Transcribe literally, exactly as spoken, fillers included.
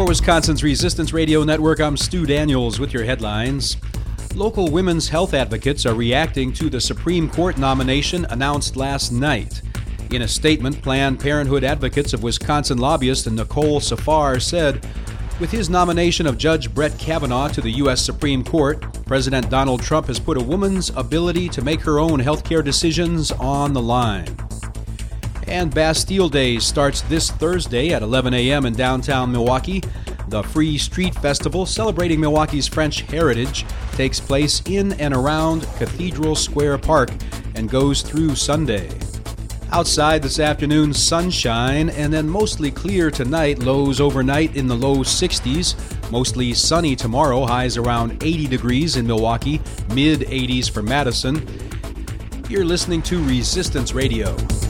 Wisconsin's Resistance Radio Network, I'm Stu Daniels with your headlines. Local women's health advocates are reacting to the Supreme Court nomination announced last night. In a statement, Planned Parenthood advocates of Wisconsin lobbyist Nicole Safar said, with his nomination of Judge Brett Kavanaugh to the U S Supreme Court, President Donald Trump has put a woman's ability to make her own healthcare decisions on the line. And Bastille Day starts this Thursday at eleven a.m. in downtown Milwaukee. The Free Street Festival, celebrating Milwaukee's French heritage, takes place in and around Cathedral Square Park and goes through Sunday. Outside this afternoon, sunshine and then mostly clear tonight, lows overnight in the low sixties. Mostly sunny tomorrow, highs around eighty degrees in Milwaukee, mid eighties for Madison. You're listening to Resistance Radio.